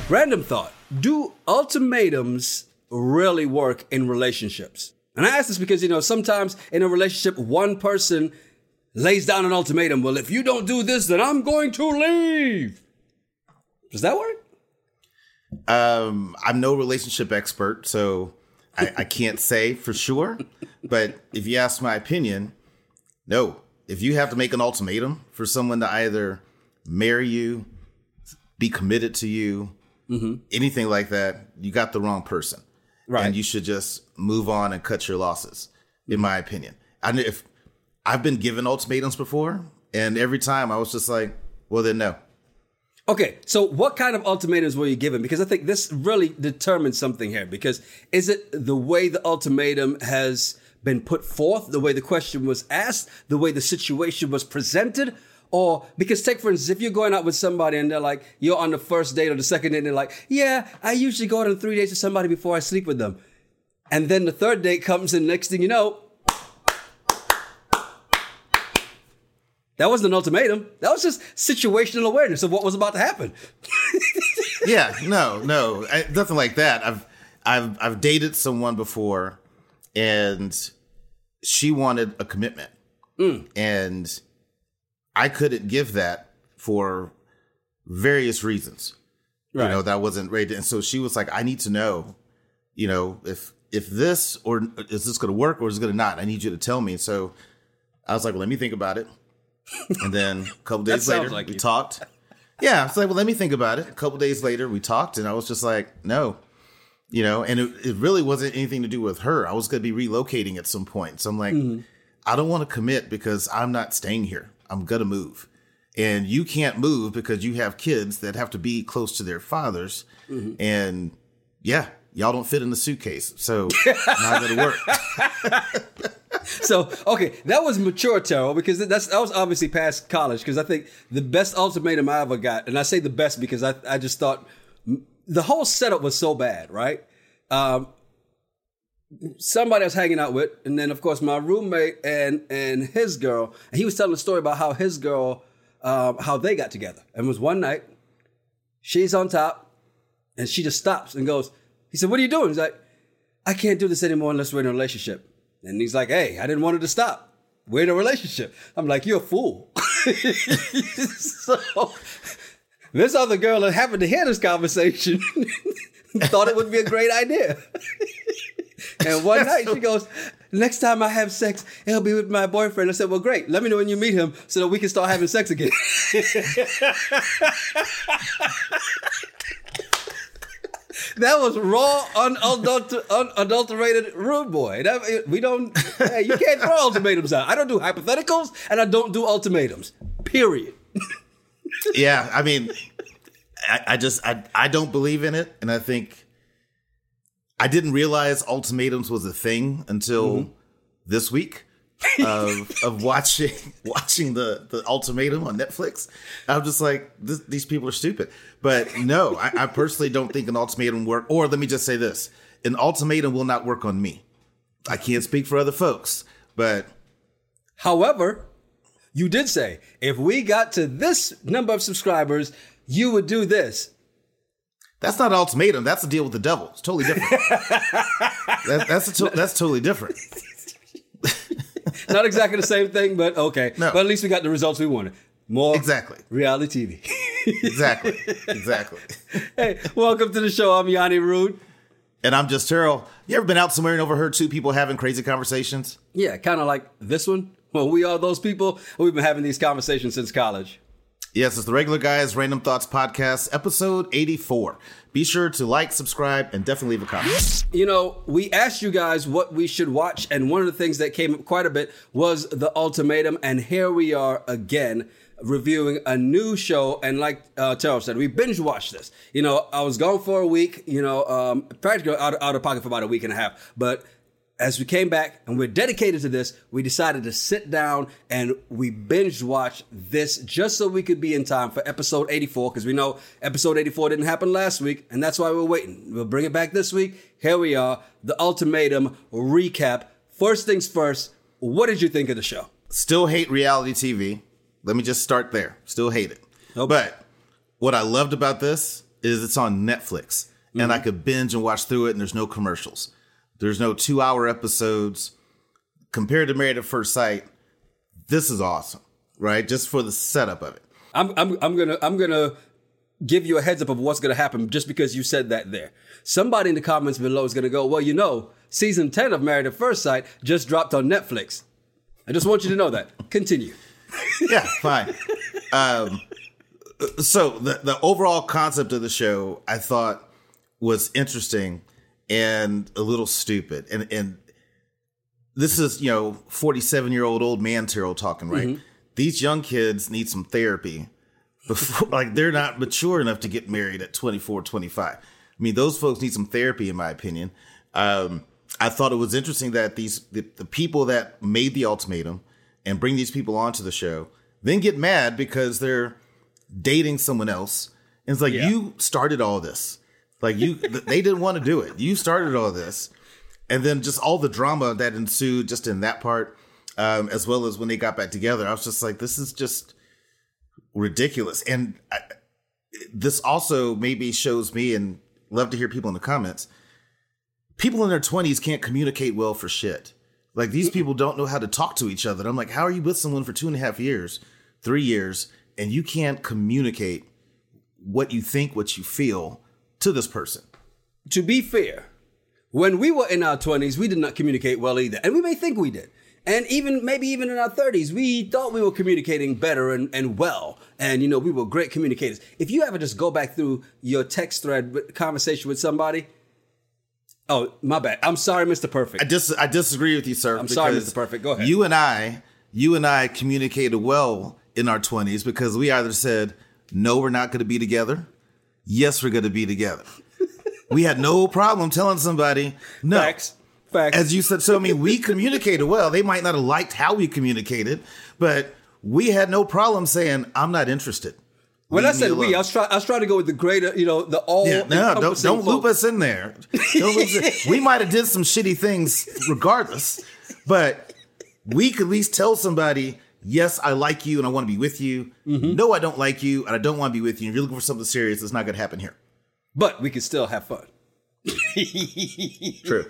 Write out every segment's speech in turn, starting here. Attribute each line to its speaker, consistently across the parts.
Speaker 1: Random thought. Do ultimatums really work in relationships? And I ask this because, sometimes in a relationship, one person lays down an ultimatum. Well, if you don't do this, then I'm going to leave. Does that work?
Speaker 2: I'm no relationship expert, so I can't say for sure. But if you ask my opinion, no. If you have to make an ultimatum for someone to either marry you, be committed to you, anything like that, you got the wrong person. Right. And you should just move on and cut your losses, in my opinion. If I've been given ultimatums before, and every time I was just like, well, then no.
Speaker 1: Okay, so what kind of ultimatums were you given? Because I think this really determines something here. Because is it the way the ultimatum has been put forth, the way the question was asked, the way the situation was presented? Or, because take for instance, if you're going out with somebody and they're like, you're on the first date or the second date and they're like, yeah, I usually go out on 3 dates with somebody before I sleep with them. And then the third date comes and next thing you know, that wasn't an ultimatum. That was just situational awareness of what was about to happen.
Speaker 2: Yeah, no, nothing like that. I've dated someone before, and she wanted a commitment, and I couldn't give that for various reasons. Right. That wasn't ready. And so she was like, I need to know, if this, or is this going to work or is it going to not? I need you to tell me. So I was like, well, let me think about it. And then a couple days later, we talked. Yeah, it's like, well, let me think about it. A couple days later, we talked, and I was just like, no, and it really wasn't anything to do with her. I was going to be relocating at some point. So I'm like, I don't want to commit because I'm not staying here. I'm going to move. And you can't move because you have kids that have to be close to their fathers. And yeah, y'all don't fit in the suitcase. So not going to work.
Speaker 1: So, okay, that was mature, Terrell, because that was obviously past college, because I think the best ultimatum I ever got, and I say the best because I just thought the whole setup was so bad, right? Somebody I was hanging out with, and then, of course, my roommate and his girl, and he was telling a story about how his girl, how they got together. And it was one night, she's on top, and she just stops and goes, he said, what are you doing? He's like, I can't do this anymore unless we're in a relationship. And he's like, hey, I didn't want it to stop. We're in a relationship. I'm like, you're a fool. So this other girl that happened to hear this conversation thought it would be a great idea. And one night she goes, next time I have sex, it'll be with my boyfriend. I said, well, great. Let me know when you meet him so that we can start having sex again. That was raw, unadulterated rude boy. You can't throw ultimatums out. I don't do hypotheticals, and I don't do ultimatums. Period.
Speaker 2: Yeah, I mean, I don't believe in it, and I think I didn't realize ultimatums was a thing until this week of watching the ultimatum on Netflix. I'm just like, these people are stupid. But no, I personally don't think an ultimatum work. Or let me just say this. An ultimatum will not work on me. I can't speak for other folks, but.
Speaker 1: However, you did say, if we got to this number of subscribers, you would do this.
Speaker 2: That's not an ultimatum. That's a deal with the devil. It's totally different. That's totally different.
Speaker 1: Not exactly the same thing, but okay. No. But at least we got the results we wanted. More reality TV.
Speaker 2: Exactly.
Speaker 1: Hey, welcome to the show. I'm Yanni Rude.
Speaker 2: And I'm just Terrell. You ever been out somewhere and overheard two people having crazy conversations?
Speaker 1: Yeah, kind of like this one. Well, we are those people. We've been having these conversations since college.
Speaker 2: Yes, it's the Regular Guys Random Thoughts Podcast, episode 84. Be sure to like, subscribe, and definitely leave a comment.
Speaker 1: We asked you guys what we should watch, and one of the things that came up quite a bit was The Ultimatum, and here we are again reviewing a new show. And like Terrell said, we binge watched this. I was gone for a week, practically out of pocket for about a week and a half, but as we came back and we're dedicated to this, we decided to sit down and we binge watch this just so we could be in time for episode 84, because we know episode 84 didn't happen last week, and that's why we're waiting. We'll bring it back this week. Here we are, The Ultimatum recap. First things first, what did you think of the show?
Speaker 2: Still hate reality TV. Let me just start there. Still hate it. Okay. But what I loved about this is it's on Netflix, and I could binge and watch through it, and there's no commercials. There's no 2-hour episodes. Compared to Married at First Sight, this is awesome, right? Just for the setup of it.
Speaker 1: I'm gonna give you a heads up of what's gonna happen just because you said that there. Somebody in the comments below is gonna go, well, season 10 of Married at First Sight just dropped on Netflix. I just want you to know that. Continue.
Speaker 2: Yeah, fine. So the overall concept of the show, I thought, was interesting and a little stupid. And this is, 47-year-old old man Terrell talking, right? Mm-hmm. These young kids need some therapy before, they're not mature enough to get married at 24, 25. I mean, those folks need some therapy, in my opinion. I thought it was interesting that the people that made the ultimatum and bring these people onto the show then get mad because they're dating someone else. And it's like, you started all this. Like, they didn't want to do it. You started all this. And then just all the drama that ensued just in that part, as well as when they got back together, I was just like, this is just ridiculous. And this also maybe shows me, and love to hear people in the comments, people in their 20s can't communicate well for shit. Like, these people don't know how to talk to each other. And I'm like, how are you with someone for 2.5 years, 3 years, and you can't communicate what you think, what you feel to this person?
Speaker 1: To be fair, when we were in our 20s, we did not communicate well either. And we may think we did. And maybe even in our 30s, we thought we were communicating better and well. And, we were great communicators. If you ever just go back through your text thread conversation with somebody, oh, my bad. I'm sorry, Mr. Perfect.
Speaker 2: I disagree with you, sir.
Speaker 1: I'm sorry, Mr. Perfect. Go ahead.
Speaker 2: You and I communicated well in our 20s because we either said, no, we're not going to be together. Yes, we're going to be together. We had no problem telling somebody no.
Speaker 1: Facts.
Speaker 2: As you said, so I mean, we communicated well. They might not have liked how we communicated, but we had no problem saying, I'm not interested.
Speaker 1: When I said we, I was trying to go with the greater, the all.
Speaker 2: Yeah, no, don't loop us in there. We might have did some shitty things regardless, but we could at least tell somebody, yes, I like you and I want to be with you. Mm-hmm. No, I don't like you and I don't want to be with you. If you're looking for something serious, it's not going to happen here.
Speaker 1: But we can still have fun.
Speaker 2: True.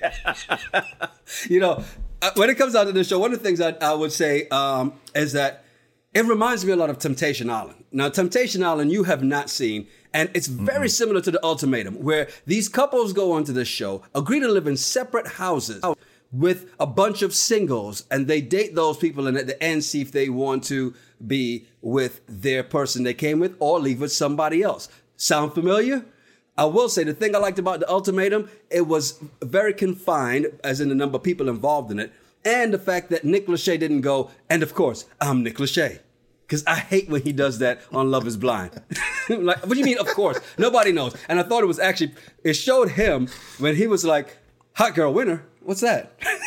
Speaker 1: When it comes down to this show, one of the things I would say is that it reminds me a lot of Temptation Island. Now, Temptation Island, you have not seen, and it's very similar to The Ultimatum, where these couples go onto this show, agree to live in separate houses with a bunch of singles, and they date those people, and at the end see if they want to be with their person they came with or leave with somebody else. Sound familiar? I will say the thing I liked about The Ultimatum, it was very confined, as in the number of people involved in it, and the fact that Nick Lachey didn't go, and of course, I'm Nick Lachey. Because I hate when he does that on Love is Blind. Like, what do you mean, of course? Nobody knows. And I thought it showed him when he was like, hot girl winner. What's that?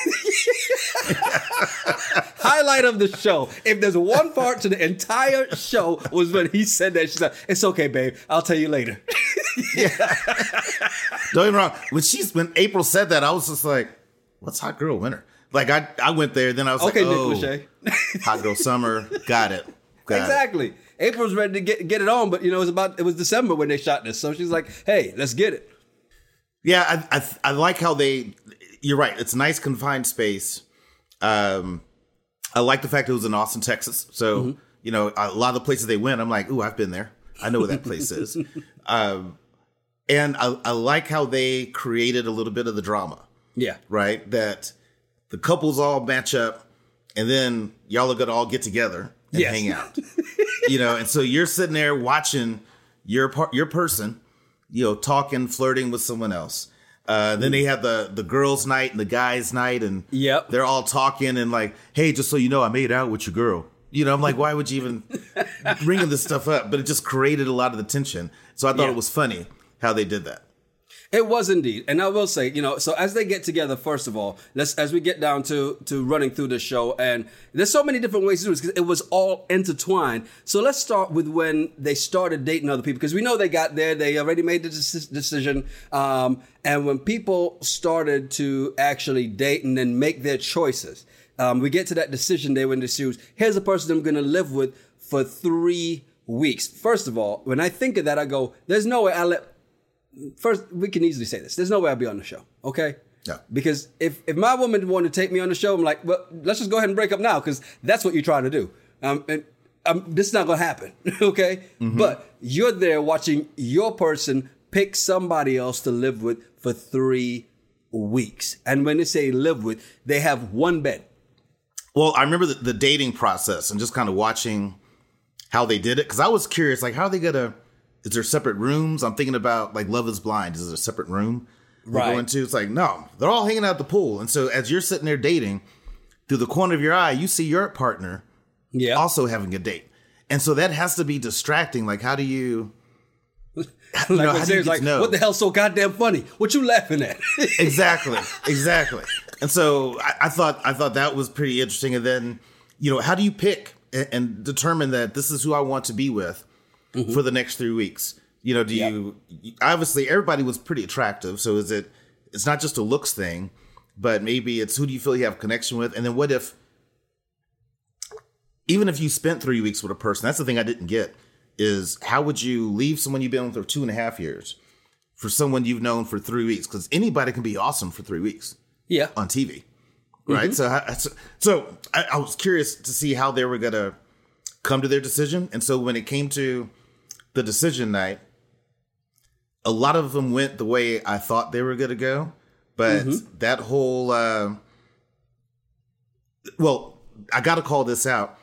Speaker 1: Highlight of the show. If there's one part to the entire show was when he said that. She's like, it's okay, babe. I'll tell you later.
Speaker 2: Don't get me wrong. When April said that, I was just like, what's hot girl winner? Like, I went there, then I was
Speaker 1: okay,
Speaker 2: like, oh,
Speaker 1: Nick Lachey.
Speaker 2: Hot girl summer. Got it.
Speaker 1: Exactly. April was ready to get it on, but it was December when they shot this. So she's like, hey, let's get it.
Speaker 2: Yeah, I like how you're right. It's a nice confined space. I like the fact it was in Austin, Texas. So, a lot of the places they went, I'm like, ooh, I've been there. I know where that place is. And I like how they created a little bit of the drama.
Speaker 1: Yeah.
Speaker 2: Right? That the couples all match up and then y'all are going to all get together and hang out. And so you're sitting there watching your person, talking, flirting with someone else. Then they have the girls' night and the guys' night, and they're all talking and like, hey, just so you know, I made out with your girl. I'm like, why would you even bring this stuff up? But it just created a lot of the tension. So I thought it was funny how they did that.
Speaker 1: It was indeed. And I will say, so as they get together, first of all, as we get down to running through the show, and there's so many different ways to do this because it was all intertwined. So let's start with when they started dating other people, because we know they got there, they already made the decision. And when people started to actually date and then make their choices, we get to that decision day when they choose, here's a person I'm going to live with for 3 weeks. First of all, when I think of that, I go, there's no way first, we can easily say this. There's no way I'll be on the show, okay?
Speaker 2: Yeah.
Speaker 1: Because if my woman wanted to take me on the show, I'm like, well, let's just go ahead and break up now because that's what you're trying to do. This is not going to happen, okay? Mm-hmm. But you're there watching your person pick somebody else to live with for 3 weeks. And when they say live with, they have one bed.
Speaker 2: Well, I remember the dating process and just kind of watching how they did it. Because I was curious, like, how are they going to, is there separate rooms? I'm thinking about, like, Love is Blind. Is it a separate room we're going to? It's like, no, they're all hanging out at the pool. And so as you're sitting there dating, through the corner of your eye, you see your partner also having a date. And so that has to be distracting. Like, how do you...
Speaker 1: how do you get to know? What the hell's so goddamn funny? What you laughing at?
Speaker 2: Exactly. And so I thought that was pretty interesting. And then, how do you pick and determine that this is who I want to be with for the next 3 weeks? Do you obviously everybody was pretty attractive. So it's not just a looks thing, but maybe it's who do you feel you have a connection with? And then what if, even if you spent 3 weeks with a person, that's the thing I didn't get. Is how would you leave someone you've been with for 2.5 years for someone you've known for 3 weeks? Because anybody can be awesome for 3 weeks. Yeah, on TV, right? Mm-hmm. So I was curious to see how they were gonna come to their decision. And so when it came to the decision night, a lot of them went the way I thought they were gonna go. But that whole, I got to call this out.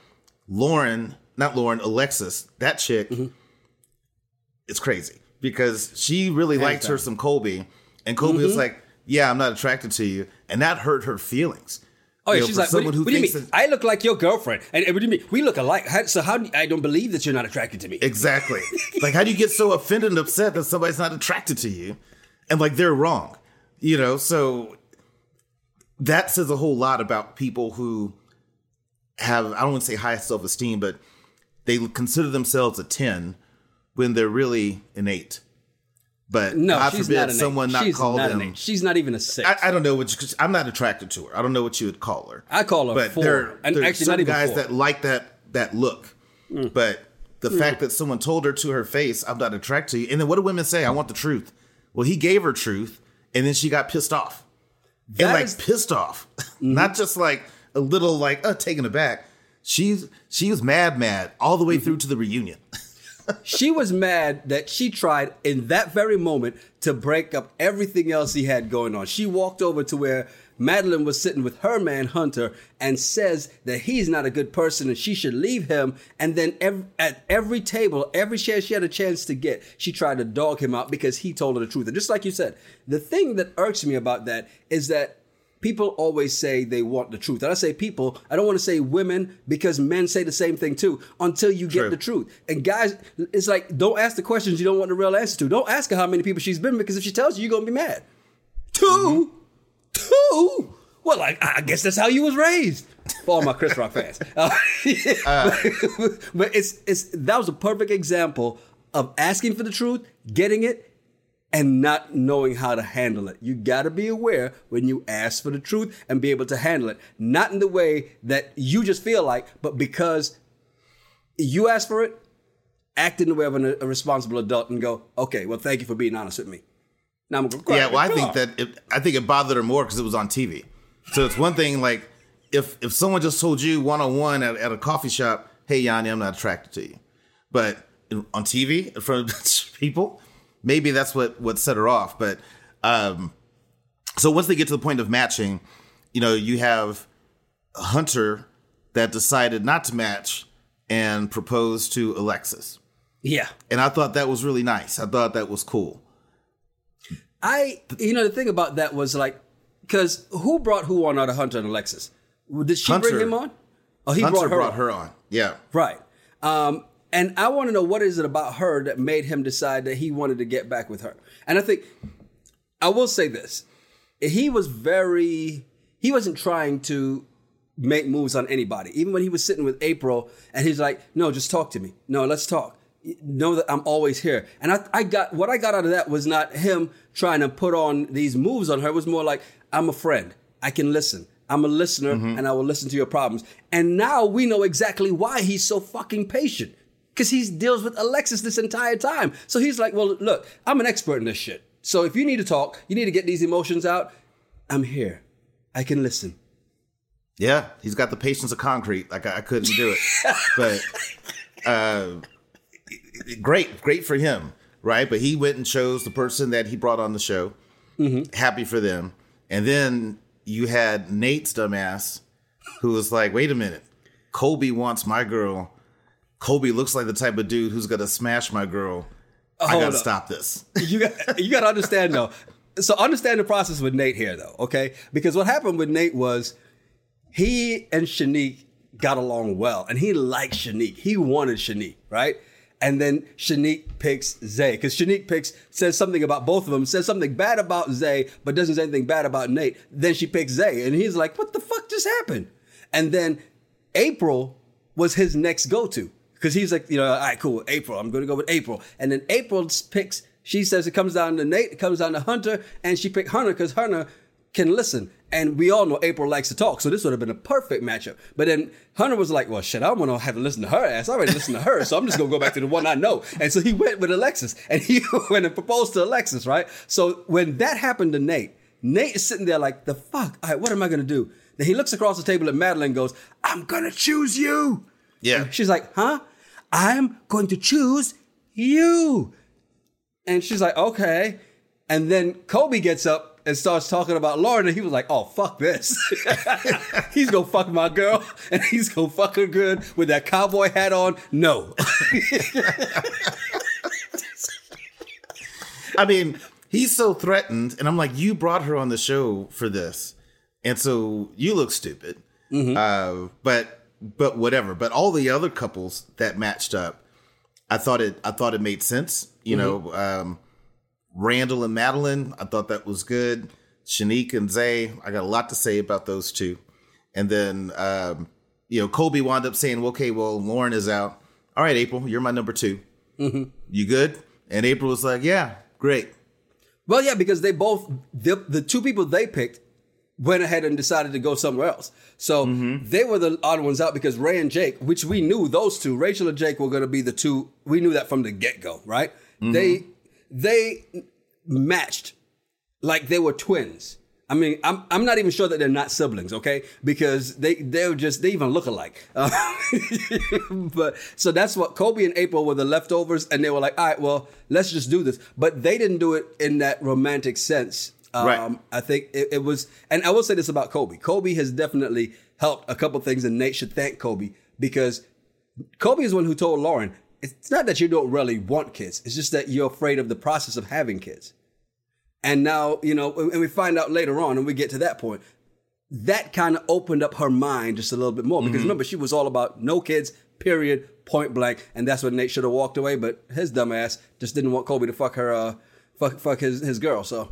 Speaker 2: Alexis, that chick, it's crazy because she really liked her some Colby, and Colby was like, "Yeah, I'm not attracted to you," and that hurt her feelings.
Speaker 1: Oh, yeah, she's like, "What do you mean? I look like your girlfriend, and what do you mean? We look alike. I don't believe that you're not attracted to me."
Speaker 2: Exactly. Like, how do you get so offended and upset that somebody's not attracted to you, and like they're wrong? So that says a whole lot about people who have, I don't want to say high self-esteem, but they consider themselves a 10 when they're really an 8. But
Speaker 1: no,
Speaker 2: God
Speaker 1: she's
Speaker 2: forbid
Speaker 1: not an
Speaker 2: someone
Speaker 1: 8.
Speaker 2: not
Speaker 1: She's
Speaker 2: call
Speaker 1: not
Speaker 2: them.
Speaker 1: An 8. She's not even a 6.
Speaker 2: I don't know I'm not attracted to her. I don't know what you would call her.
Speaker 1: I call her
Speaker 2: but
Speaker 1: 4.
Speaker 2: There
Speaker 1: and
Speaker 2: are
Speaker 1: actually,
Speaker 2: some
Speaker 1: not even
Speaker 2: guys
Speaker 1: 4.
Speaker 2: that like that look. But the fact that someone told her to her face, "I'm not attracted to you," and then what do women say? "I want the truth." Well, he gave her truth, and then she got pissed off. Pissed off, not just like a little taken aback. She was mad all the way through to the reunion.
Speaker 1: She was mad that she tried in that very moment to break up everything else he had going on. She walked over to where Madeline was sitting with her man Hunter and says that he's not a good person and she should leave him. And then at every table, every share she had a chance to get, she tried to dog him out because he told her the truth. And just like you said, the thing that irks me about that is that people always say they want the truth. And I say people, I don't want to say women because men say the same thing too until you get the truth. And guys, it's like, don't ask the questions you don't want the real answer to. Don't ask her how many people she's been with because if she tells you, you're going to be mad. 2? Well, I guess that's how you was raised. For all my Chris Rock fans. But that was a perfect example of asking for the truth, getting it, and not knowing how to handle it. You got to be aware when you ask for the truth and be able to handle it. Not in the way that you just feel like, but because you ask for it, act in the way of a responsible adult and go, "Okay, well, thank you for being honest with me." Now I'm going to cry.
Speaker 2: Yeah, well, I think it bothered her more because it was on TV. So it's one thing, like, if someone just told you one-on-one at a coffee shop, "Hey, Yanni, I'm not attracted to you." But on TV, in front of people, maybe that's what set her off. But so once they get to the point of matching, you have Hunter that decided not to match and proposed to Alexis.
Speaker 1: Yeah.
Speaker 2: And I thought that was really nice. I thought that was cool.
Speaker 1: The thing about that was like, because who brought who on out of Hunter and Alexis? Did she bring him on? Oh,
Speaker 2: Hunter brought her on. Yeah.
Speaker 1: Right. And I want to know, what is it about her that made him decide that he wanted to get back with her? And I think, I will say this. He wasn't trying to make moves on anybody. Even when he was sitting with April and he's like, "No, just talk to me. No, let's talk. Know that I'm always here." And what I got out of that was not him trying to put on these moves on her. It was more like, "I'm a friend. I can listen. I'm a listener and I will listen to your problems." And now we know exactly why he's so fucking patient. because he deals with Alexis this entire time. So he's like, well, look, I'm an expert in this shit. So if you need to talk, you need to get these emotions out, I'm here. I can listen.
Speaker 2: Yeah, he's got the patience of concrete. Like, I couldn't do it. But great for him, right? But he went and chose the person that he brought on the show. Mm-hmm. Happy for them. And then you had Nate's dumbass who was like, wait a minute. Colby wants my girl. Colby looks like the type of dude who's going to smash my girl. I got to stop this. You got to understand, though. So understand the process with Nate here, though, okay? Because what happened with Nate was he and Shanique got along well, and he liked Shanique. He wanted Shanique, right? And then Shanique picks Zay, because Shanique says something about both of them, says something bad about Zay, but doesn't say anything bad about Nate. Then she picks Zay, and he's like, what the fuck just happened? And then April was his next go-to, because he's like, all right, cool, April, I'm going to go with April. And then April picks, she says it comes down to Nate, it comes down to Hunter, and she picked Hunter because Hunter can listen. And we all know April likes to talk, so this would have been a perfect matchup. But then Hunter was like, well, shit, I don't want to have to listen to her ass. I already listened to her, so I'm just going to go back to the one I know. And so he went with Alexis, and he went and proposed to Alexis, right? So when that happened to Nate is sitting there like, the fuck? All right, what am I going to do? Then he looks across the table at Madeline and goes, I'm going to choose you. Yeah.
Speaker 1: And she's like, huh? I'm going to choose you. And she's like, okay. And then Colby gets up and starts talking about Lauren, and he was like, oh, fuck this. He's going to fuck my girl, and he's going to fuck her good with that cowboy hat on. No.
Speaker 2: I mean, he's so threatened, and I'm like, you brought her on the show for this, and so you look stupid. Mm-hmm. But whatever. But all the other couples that matched up, I thought it made sense. You know, Randall and Madeline, I thought that was good. Shanique and Zay, I got a lot to say about those two. And then, Colby wound up saying, okay, well, Lauren is out. All right, April, you're my number 2. Mm-hmm. You good? And April was like, yeah, great.
Speaker 1: Well, yeah, because they both, the two people they picked went ahead and decided to go somewhere else. So they were the odd ones out because Ray and Jake, which we knew those two, Rachel and Jake were going to be the two. We knew that from the get-go, right? Mm-hmm. They matched like they were twins. I mean, I'm not even sure that they're not siblings, okay? Because they even look alike. But so that's what Colby and April were the leftovers, and they were like, all right, well, let's just do this. But they didn't do it in that romantic sense. Right. I think it was, and I will say this about Colby. Colby has definitely helped a couple things, and Nate should thank Colby because Colby is the one who told Lauren, it's not that you don't really want kids. It's just that you're afraid of the process of having kids. And now, and we find out later on, and we get to that point, that kind of opened up her mind just a little bit more. Because remember, she was all about no kids, period, point blank. And that's when Nate should have walked away. But his dumb ass just didn't want Colby to fuck her, fuck his girl. So.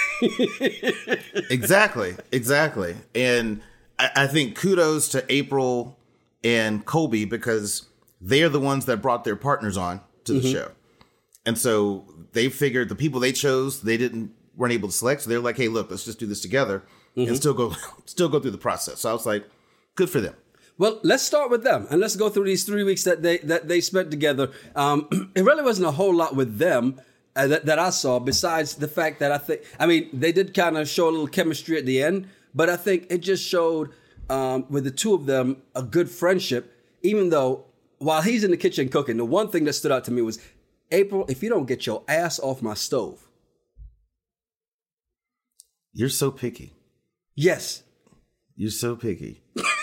Speaker 2: Exactly. And I think kudos to April and Colby because they're the ones that brought their partners on to the show. And so they figured the people they chose, weren't able to select. So they're like, hey, look, let's just do this together and still go through the process. So I was like, good for them.
Speaker 1: Well, let's start with them and let's go through these 3 weeks that they spent together. It really wasn't a whole lot with them that I saw besides the fact that they did kind of show a little chemistry at the end, but I think it just showed with the two of them a good friendship, even though while he's in the kitchen cooking, the one thing that stood out to me was, April, if you don't get your ass off my stove.
Speaker 2: You're so picky.
Speaker 1: Yes.
Speaker 2: You're so picky.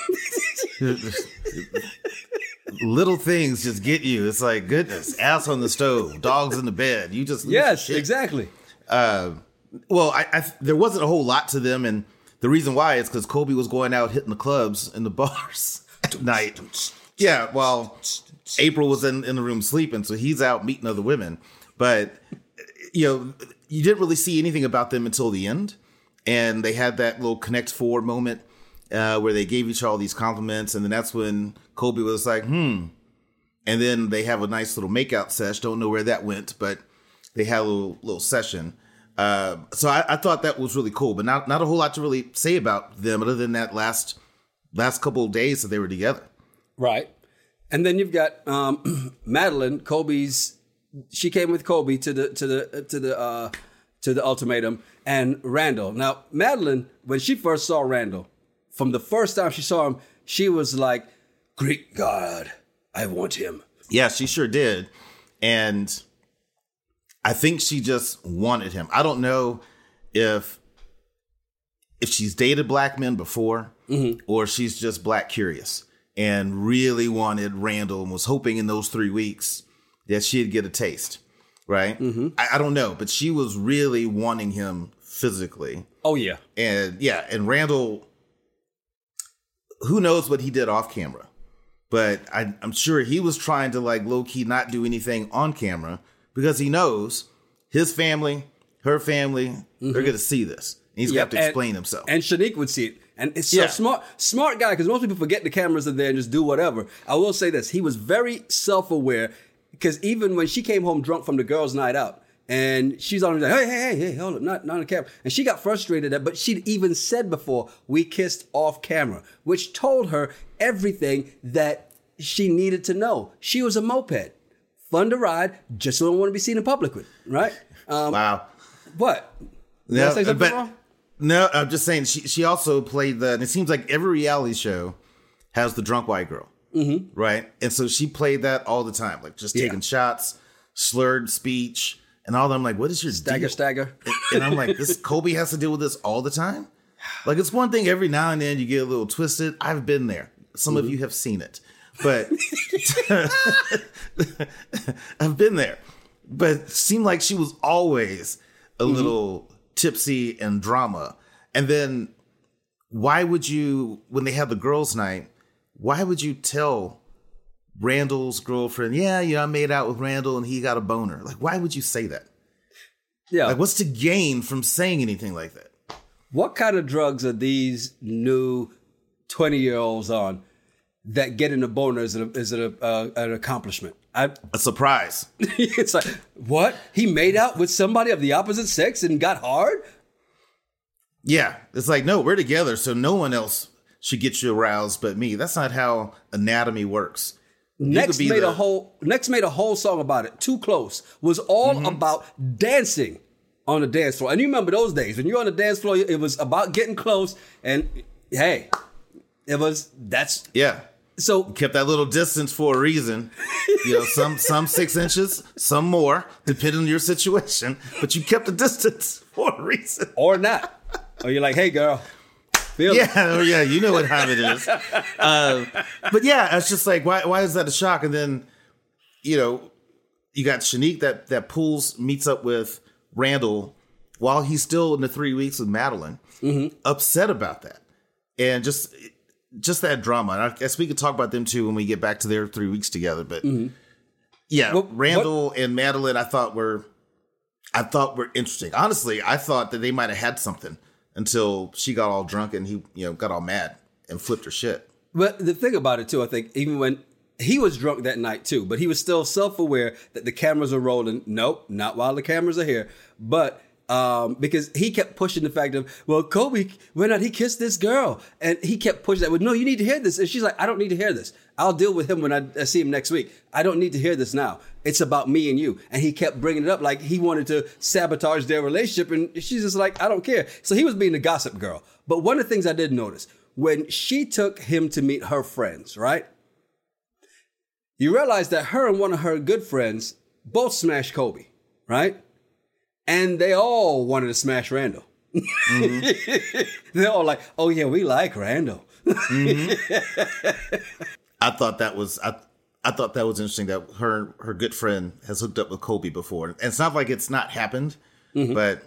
Speaker 2: Little things just get you. It's like, goodness, ass on the stove, dogs in the bed. You just
Speaker 1: yes, exactly.
Speaker 2: Well, there wasn't a whole lot to them, and the reason why is because Colby was going out hitting the clubs and the bars at night. Yeah, well, April was in the room sleeping, so he's out meeting other women. But you didn't really see anything about them until the end, and they had that little Connect Four moment. Where they gave each all these compliments, and then that's when Colby was like, And then they have a nice little makeout sesh. Don't know where that went, but they had a little session. So I thought that was really cool, but not a whole lot to really say about them other than that last couple of days that they were together.
Speaker 1: Right. And then you've got Madeline, she came with Kobe to the ultimatum, and Randall. Now, Madeline, when she first saw Randall, from the first time she saw him, she was like, "Greek God, I want him."
Speaker 2: Yeah, she sure did. And I think she just wanted him. I don't know if she's dated black men before, or she's just black curious and really wanted Randall and was hoping in those 3 weeks that she'd get a taste, right? I don't know, but she was really wanting him physically.
Speaker 1: Oh, yeah.
Speaker 2: And Randall, who knows what he did off camera, but I'm sure he was trying to like low-key not do anything on camera because he knows his family, her family, they're going to see this. He's got to explain himself.
Speaker 1: And Shanique would see it. And it's so smart guy, because most people forget the cameras are there and just do whatever. I will say this. He was very self-aware, because even when she came home drunk from the girls' night out, and she's on like, hey, hold up, not on the camera. And she got frustrated, but she'd even said before, we kissed off camera, which told her everything that she needed to know. She was a moped. Fun to ride, just don't want to be seen in public with, right?
Speaker 2: Wow.
Speaker 1: What?
Speaker 2: No,
Speaker 1: say something wrong?
Speaker 2: No, I'm just saying she also played and it seems like every reality show has the drunk white girl, right? And so she played that all the time, like just taking shots, slurred speech, and all that. I'm like, what is your
Speaker 1: stagger?
Speaker 2: And I'm like, this Kobe has to deal with this all the time? Like, it's one thing every now and then you get a little twisted. I've been there. Some of you have seen it. But I've been there. But it seemed like she was always a little tipsy and drama. And then why would you, when they had the girls' night, why would you tell Randall's girlfriend, I made out with Randall and he got a boner? Like, why would you say that?
Speaker 1: Yeah.
Speaker 2: Like, what's to gain from saying anything like that?
Speaker 1: What kind of drugs are these new 20-year-olds on that getting a boner is an accomplishment?
Speaker 2: A surprise.
Speaker 1: It's like, what? He made out with somebody of the opposite sex and got hard?
Speaker 2: Yeah. It's like, no, we're together, so no one else should get you aroused but me. That's not how anatomy works.
Speaker 1: Next made a whole song about it. Too Close was all about dancing on the dance floor. And you remember those days when you're on the dance floor, it was about getting close. And hey, So
Speaker 2: you kept that little distance for a reason. Some 6 inches, some more, depending on your situation. But you kept the distance for a reason.
Speaker 1: Or not. Or you're like, hey, girl. Feel it.
Speaker 2: Yeah, you know what time it is. But yeah, it's just like, why is that a shock? And then, you got Shanique that meets up with Randall while he's still in the 3 weeks with Madeline, upset about that. And just that drama. And I guess we could talk about them too when we get back to their 3 weeks together. But Randall and Madeline, I thought were interesting. Honestly, I thought that they might have had something until she got all drunk and he, got all mad and flipped her shit.
Speaker 1: But the thing about it too, I think even when he was drunk that night too, but he was still self-aware that the cameras are rolling. Nope, not while the cameras are here. But because he kept pushing the fact of, well, Kobe went out, he kissed this girl. And he kept pushing that. Well, no, you need to hear this. And she's like, I don't need to hear this. I'll deal with him when I see him next week. I don't need to hear this now. It's about me and you. And he kept bringing it up like he wanted to sabotage their relationship. And she's just like, I don't care. So he was being the gossip girl. But one of the things I did notice, when she took him to meet her friends, right? You realize that her and one of her good friends both smashed Kobe, right? And they all wanted to smash Randall. They're all like, oh yeah, we like Randall.
Speaker 2: I thought that was interesting that her good friend has hooked up with Kobe before. And it's not like it's not happened, but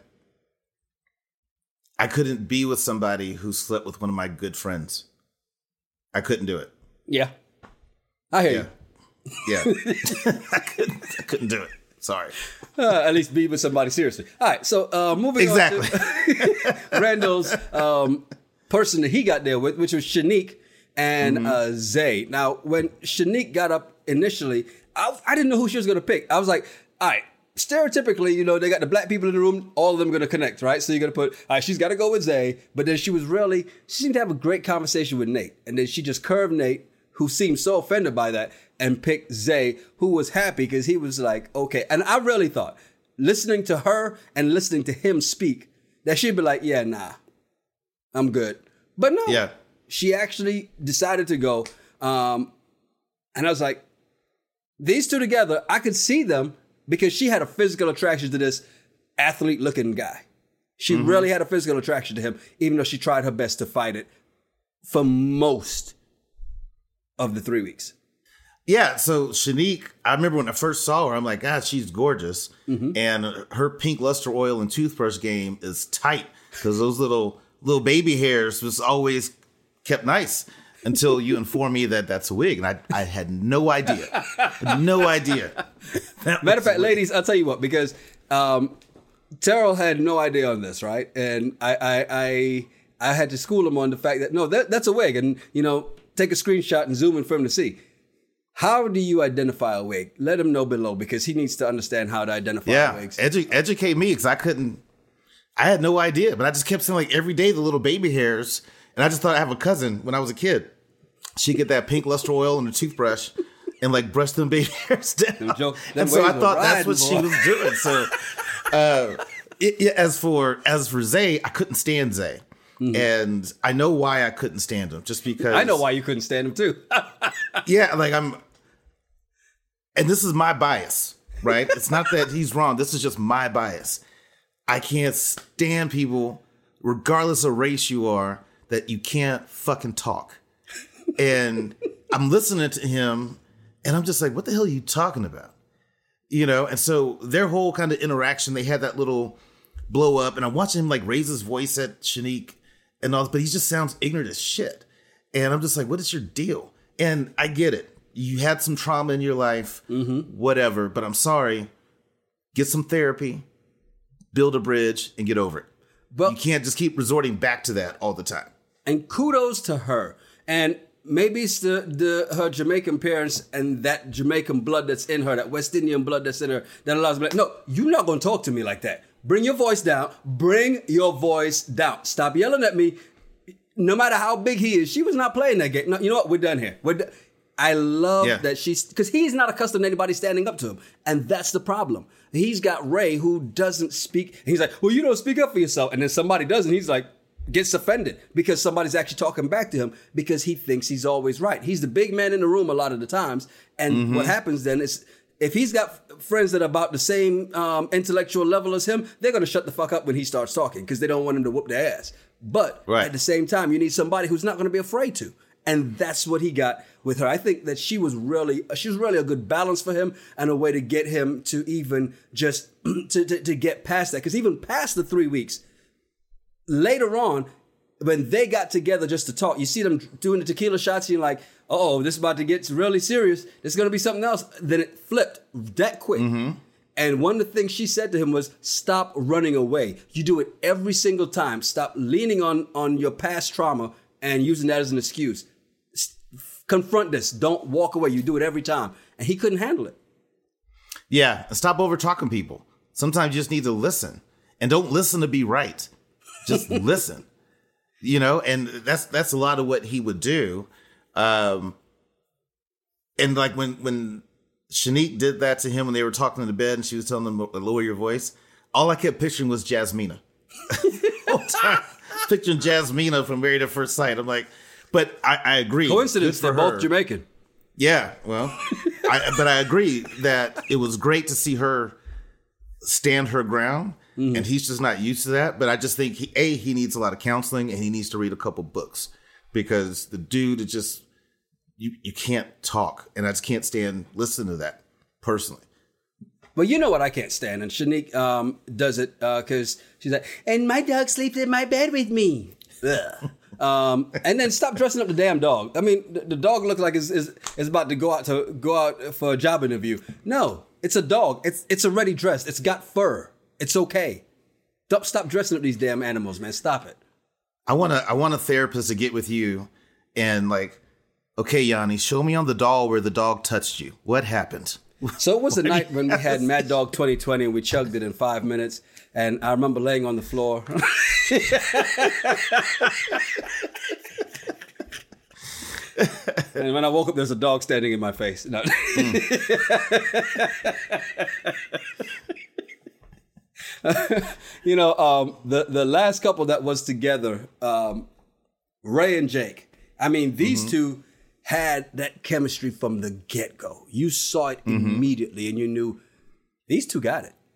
Speaker 2: I couldn't be with somebody who slept with one of my good friends. I couldn't do it.
Speaker 1: Yeah. I hear you.
Speaker 2: Yeah. I couldn't do it. Sorry.
Speaker 1: At least be with somebody seriously. All right, so moving on to Randall's person that he got there with, which was Shanique and Zay. Now, when Shanique got up initially, I didn't know who she was going to pick. I was like, all right, stereotypically, they got the black people in the room, all of them going to connect, right? So you're going to put, all right, she's got to go with Zay. But then she seemed to have a great conversation with Nate. And then she just curved Nate, who seemed so offended by that, and picked Zay, who was happy because he was like, okay. And I really thought, listening to her and listening to him speak, that she'd be like, yeah, nah, I'm good. But no, she actually decided to go. And I was like, these two together, I could see them because she had a physical attraction to this athlete-looking guy. She really had a physical attraction to him, even though she tried her best to fight it for most of the 3 weeks.
Speaker 2: Yeah, so Shanique, I remember when I first saw her, I'm like, God, she's gorgeous. And her pink luster oil and toothbrush game is tight because those little baby hairs was always kept nice until you informed me that that's a wig. And I had no idea. No idea.
Speaker 1: Matter of fact, ladies, I'll tell you what, because Terrell had no idea on this, right? And I had to school him on the fact that, no, that's a wig. And, take a screenshot and zoom in for him to see. How do you identify a wig? Let him know below because he needs to understand how to identify wigs.
Speaker 2: Educate me because I had no idea, but I just kept seeing like every day the little baby hairs. And I just thought I have a cousin when I was a kid. She'd get that pink luster oil and a toothbrush and like brush them baby hairs down. And so I thought that's what she was doing. So as for Zay, I couldn't stand Zay. And I know why I couldn't stand him, just because.
Speaker 1: I know why you couldn't stand him too.
Speaker 2: Yeah, like and this is my bias, right? It's not that he's wrong. This is just my bias. I can't stand people, regardless of race you are, that you can't fucking talk. And I'm listening to him and I'm just like, what the hell are you talking about? And so their whole kind of interaction, they had that little blow up and I'm watching him like raise his voice at Shanique and all, but he just sounds ignorant as shit. And I'm just like, what is your deal? And I get it. You had some trauma in your life, whatever, but I'm sorry. Get some therapy, build a bridge and get over it. But you can't just keep resorting back to that all the time. And
Speaker 1: kudos to her. And maybe it's her Jamaican parents and that Jamaican blood that's in her, that West Indian blood that's in her, that allows me, no, you're not going to talk to me like that. Bring your voice down. Bring your voice down. Stop yelling at me. No matter how big he is, she was not playing that game. No, you know what? We're done here. I love that because he's not accustomed to anybody standing up to him. And that's the problem. He's got Ray who doesn't speak. He's like, well, you don't speak up for yourself. And then somebody does, and he's like, gets offended because somebody's actually talking back to him because he thinks he's always right. He's the big man in the room a lot of the times. And what happens then is if he's got friends that are about the same intellectual level as him, they're going to shut the fuck up when he starts talking because they don't want him to whoop their ass. But at the same time, you need somebody who's not going to be afraid to. And that's what he got with her. I think that she was really a good balance for him and a way to get him to even just to get past that. Because even past the 3 weeks, later on, when they got together just to talk, you see them doing the tequila shots, and you're like, oh, this is about to get really serious. There's going to be something else. Then it flipped that quick. And one of the things she said to him was, stop running away. You do it every single time. Stop leaning on your past trauma and using that as an excuse. Confront this. Don't walk away. You do it every time. And he couldn't handle it.
Speaker 2: Yeah. Stop over talking people. Sometimes you just need to listen. And don't listen to be right. Just listen. And that's a lot of what he would do. And like when Shanique did that to him when they were talking in the bed and she was telling him to lower your voice, all I kept picturing was Jasmina. Picturing Jasmina from Married at First Sight. I'm like, but I agree.
Speaker 1: Coincidence, they're both Jamaican.
Speaker 2: Yeah, well, but I agree that it was great to see her stand her ground. And he's just not used to that. But I just think, he needs a lot of counseling and he needs to read a couple books because the dude is just, you can't talk. And I just can't stand listening to that personally.
Speaker 1: Well, you know what I can't stand? And Shanique does it because she's like, and my dog sleeps in my bed with me. And then stop dressing up the damn dog. I mean, the dog looks like is about to go out for a job interview. No, it's a dog. It's already dressed. It's got fur. It's okay. Stop dressing up these damn animals, man. Stop it.
Speaker 2: I want a therapist to get with you and like, okay, Yanni, show me on the doll where the dog touched you. What happened?
Speaker 1: So it was a night when we had Mad Dog 2020 and we chugged it in 5 minutes. And I remember laying on the floor. And when I woke up, there's a dog standing in my face. No. The last couple that was together, Ray and Jake. I mean, these two had that chemistry from the get-go. You saw it immediately, and you knew these two got it.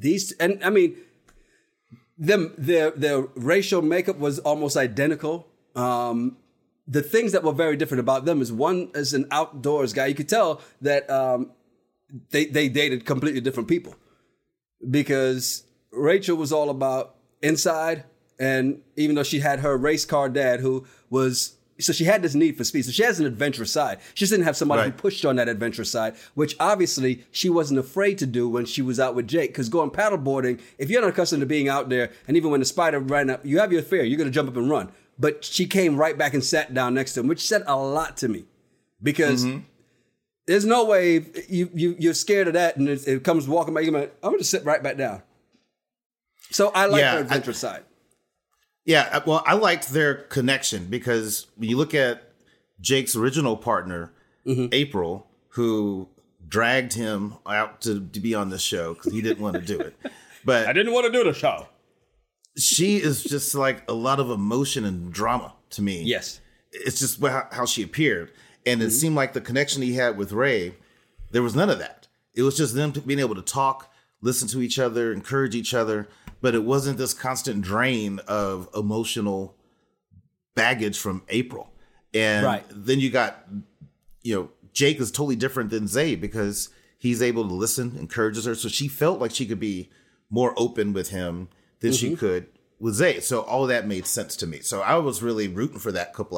Speaker 1: Their racial makeup was almost identical. The things that were very different about them is one is an outdoors guy. You could tell that they dated completely different people, because Rachel was all about inside, and even though she had her race car dad so she had this need for speed. So she has an adventurous side. She just didn't have somebody who pushed her on that adventurous side, which obviously she wasn't afraid to do when she was out with Jake. Because going paddleboarding, if you're not accustomed to being out there, and even when the spider ran up, you have your fear. You're going to jump up and run. But she came right back and sat down next to him, which said a lot to me. Because there's no way you're scared of that, and it comes walking by, I'm going to sit right back down. So I like her adventurous side.
Speaker 2: Yeah, well, I liked their connection, because when you look at Jake's original partner, April, who dragged him out to be on this show because he didn't want to do it. But
Speaker 1: I didn't want to do the show.
Speaker 2: She is just like a lot of emotion and drama to me.
Speaker 1: Yes.
Speaker 2: It's just how she appeared. And it seemed like the connection he had with Ray, there was none of that. It was just them being able to talk, listen to each other, encourage each other. But it wasn't this constant drain of emotional baggage from April. And then you got, Jake is totally different than Zay, because he's able to listen, encourages her. So she felt like she could be more open with him than she could with Zay. So all of that made sense to me. So I was really rooting for that couple.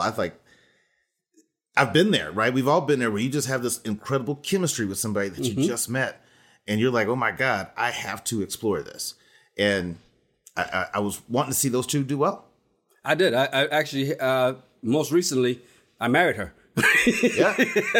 Speaker 2: I've been there, right? We've all been there, where you just have this incredible chemistry with somebody that you just met. And you're like, oh my God, I have to explore this. And I was wanting to see those two do well. I
Speaker 1: did. I actually, most recently, I married her.
Speaker 2: Yeah.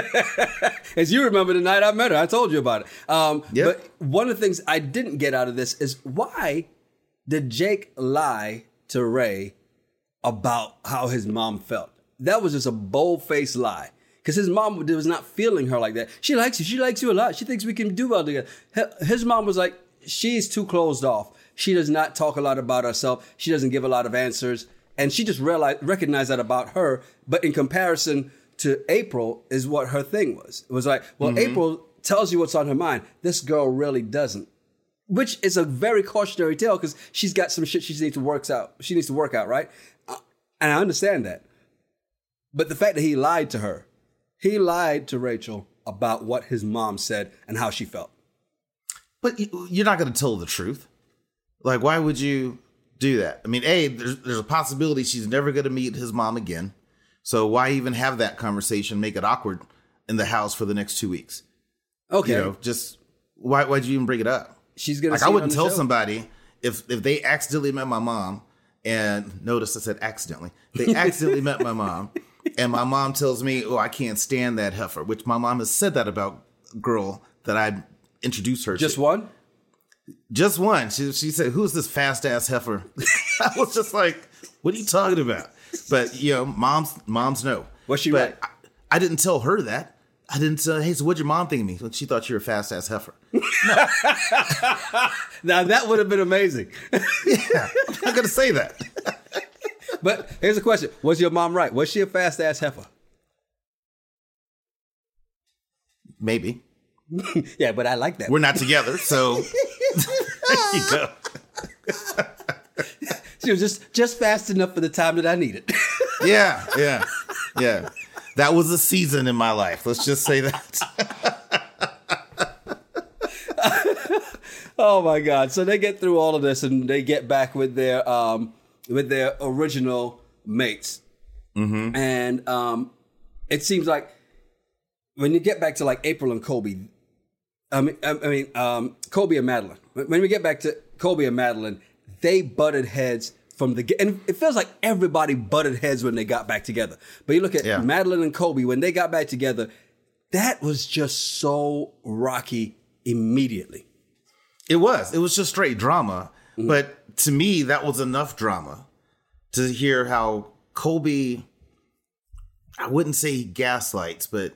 Speaker 1: As you remember the night I met her, I told you about it. But one of the things I didn't get out of this is, why did Jake lie to Ray about how his mom felt? That was just a bold-faced lie. Because his mom was not feeling her like that. She likes you. She likes you a lot. She thinks we can do well together. His mom was like, she's too closed off. She does not talk a lot about herself. She doesn't give a lot of answers. And she just recognized that about her. But in comparison to April, is what her thing was. It was like, well, April tells you what's on her mind. This girl really doesn't. Which is a very cautionary tale, because she's got some shit she needs to work out. She needs to work out, right? And I understand that. But the fact that he lied to her, he lied to Rachel about what his mom said and how she felt.
Speaker 2: But you're not going to tell the truth. Like, why would you do that? I mean, there's a possibility she's never going to meet his mom again. So why even have that conversation, make it awkward in the house for the next 2 weeks?
Speaker 1: Okay.
Speaker 2: Just why'd you even bring it up?
Speaker 1: She's going to
Speaker 2: I wouldn't tell somebody if they accidentally met my mom, and notice I said accidentally. They accidentally met my mom, and my mom tells me, oh, I can't stand that heifer, which my mom has said that about a girl that I introduced her to.
Speaker 1: Just one?
Speaker 2: Just one. She said, who's this fast-ass heifer? I was just like, what are you talking about? But, moms know.
Speaker 1: What's she right?
Speaker 2: I didn't tell her that. I didn't say, hey, so what'd your mom think of me? She thought you were a fast-ass heifer. No.
Speaker 1: Now, that would have been amazing.
Speaker 2: Yeah, I'm not going to say that.
Speaker 1: But here's the question. Was your mom right? Was she a fast-ass heifer?
Speaker 2: Maybe.
Speaker 1: Yeah, but I like that.
Speaker 2: We're not together, so there you go.
Speaker 1: She was just fast enough for the time that I needed.
Speaker 2: Yeah. That was a season in my life. Let's just say that.
Speaker 1: Oh my God! So they get through all of this, and they get back with their original mates, and it seems like when you get back to like April and Colby, Colby and Madeline. When we get back to Colby and Madeline, they butted heads from the and it feels like everybody butted heads when they got back together. But you look at Madeline and Colby when they got back together, that was just so rocky immediately.
Speaker 2: It was just straight drama. Mm-hmm. But to me, that was enough drama to hear how Colby I wouldn't say he gaslights, but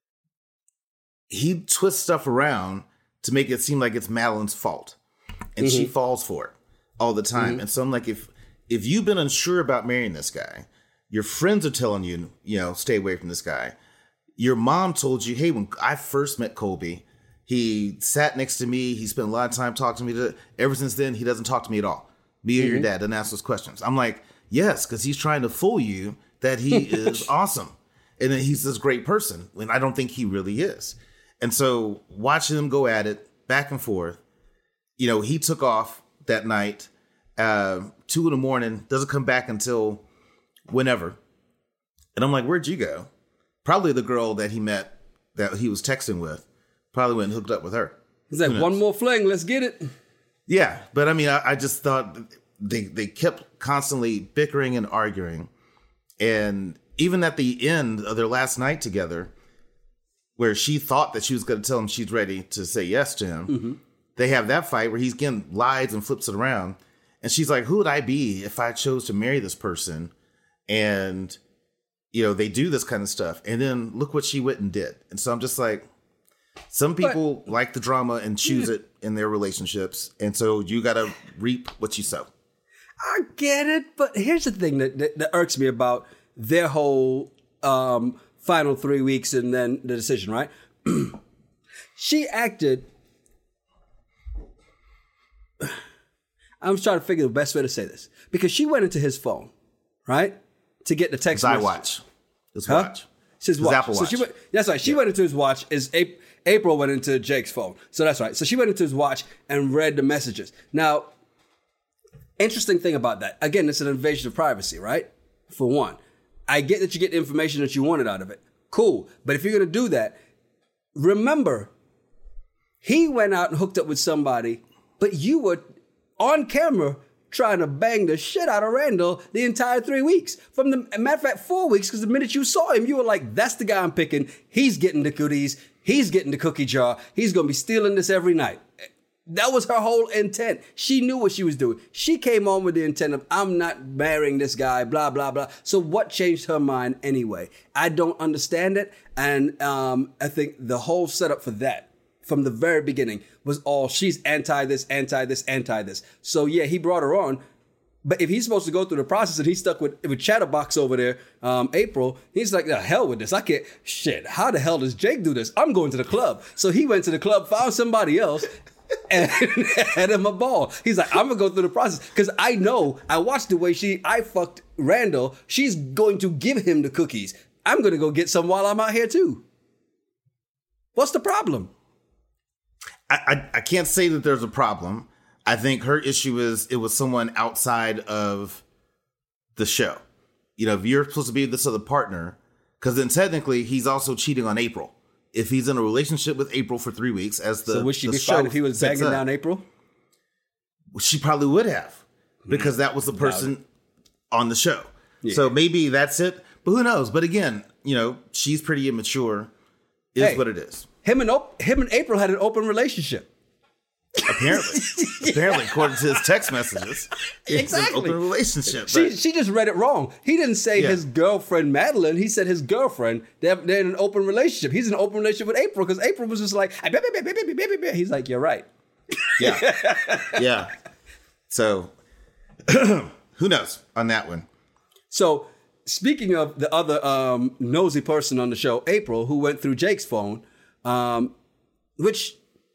Speaker 2: he twists stuff around to make it seem like it's Madeline's fault. And she falls for it all the time. And so I'm like, if you've been unsure about marrying this guy, your friends are telling you, stay away from this guy. Your mom told you, hey, when I first met Colby, he sat next to me. He spent a lot of time talking to me. Ever since then, he doesn't talk to me at all. Me or your dad doesn't ask those questions. I'm like, yes, because he's trying to fool you that he is awesome. And that he's this great person when I don't think he really is. And so watching them go at it back and forth, he took off that night, 2 a.m, doesn't come back until whenever. And I'm like, where'd you go? Probably the girl that he met, that he was texting with, probably went and hooked up with her.
Speaker 1: He's like, one more fling, let's get it.
Speaker 2: Yeah, but I mean, I just thought they kept constantly bickering and arguing. And even at the end of their last night together, where she thought that she was going to tell him she's ready to say yes to him, they have that fight where he's again lies and flips it around. And she's like, who would I be if I chose to marry this person? And, they do this kind of stuff. And then look what she went and did. And so I'm just like, some people like the drama and choose it in their relationships. And so you got to reap what you sow.
Speaker 1: I get it. But here's the thing that irks me about their whole final 3 weeks and then the decision, right? She acted... I'm trying to figure the best way to say this. Because she went into his phone, right? To get the text message.
Speaker 2: iWatch. His watch.
Speaker 1: It's his watch.
Speaker 2: Apple Watch.
Speaker 1: So that's right. She went into his watch. April went into Jake's phone. So that's right. So she went into his watch and read the messages. Now, interesting thing about that. Again, it's an invasion of privacy, right? For one. I get that you get the information that you wanted out of it. Cool. But if you're going to do that, remember, he went out and hooked up with somebody, but you were on camera trying to bang the shit out of Randall the entire 3 weeks. From the matter of fact, 4 weeks, because the minute you saw him, you were like, that's the guy I'm picking. He's getting the goodies. He's getting the cookie jar. He's going to be stealing this every night. That was her whole intent. She knew what she was doing. She came on with the intent of, I'm not marrying this guy, blah, blah, blah. So what changed her mind anyway? I don't understand it. And I think the whole setup for that from the very beginning was all she's anti this. So yeah, he brought her on. But if he's supposed to go through the process and he's stuck with Chatterbox over there, April, he's like, the hell with this. I can't, shit, how the hell does Jake do this? I'm going to the club. So he went to the club, found somebody else, and had him a ball. He's like, I'm going to go through the process. Because I know, I watched the way I fucked Randall. She's going to give him the cookies. I'm going to go get some while I'm out here too. What's the problem?
Speaker 2: I can't say that there's a problem. I think her issue is it was someone outside of the show. If you're supposed to be this other partner, because then technically he's also cheating on April. If he's in a relationship with April for 3 weeks,
Speaker 1: so would she get shot if he was banging down April?
Speaker 2: She probably would have, because that was the person on the show. Yeah. So maybe that's it, but who knows? But again, she's pretty immature. Is what it is.
Speaker 1: Him and April had an open relationship.
Speaker 2: Apparently, according to his text messages, it's an open relationship.
Speaker 1: She just read it wrong. He didn't say his girlfriend Madeline. He said his girlfriend. They're in an open relationship. He's in an open relationship with April because April was just like, he's like, you're right.
Speaker 2: Yeah. So who knows on that one?
Speaker 1: So speaking of the other nosy person on the show, April, who went through Jake's phone. Which,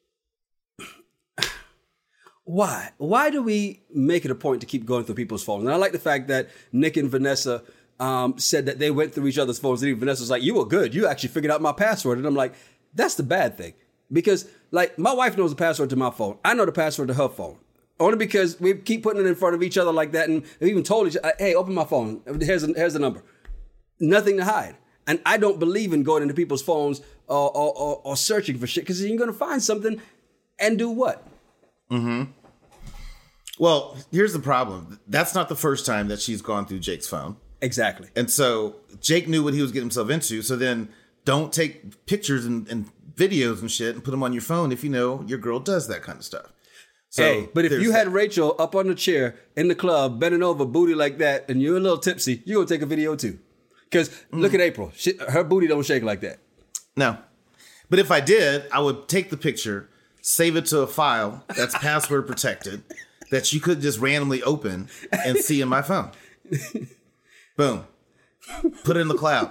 Speaker 1: why? Why do we make it a point to keep going through people's phones? And I like the fact that Nick and Vanessa said that they went through each other's phones. And even Vanessa was like, you were good. You actually figured out my password. And I'm like, that's the bad thing. Because, like, my wife knows the password to my phone. I know the password to her phone. Only because we keep putting it in front of each other like that. And we even told each other, hey, open my phone. Here's the number. Nothing to hide. And I don't believe in going into people's phones or searching for shit, because you're going to find something and do what?
Speaker 2: Mm-hmm. Well, here's the problem. That's not the first time that she's gone through Jake's phone.
Speaker 1: Exactly.
Speaker 2: And so Jake knew what he was getting himself into. So then don't take pictures and videos and shit and put them on your phone if you know your girl does that kind of stuff. So
Speaker 1: hey, but if you had Rachel up on the chair in the club, bending over, booty like that, and you're a little tipsy, you're going to take a video too. Because look at April. Her booty don't shake like that.
Speaker 2: No. But if I did, I would take the picture, save it to a file that's password protected that you could just randomly open and see in my phone. Boom. Put it in the cloud.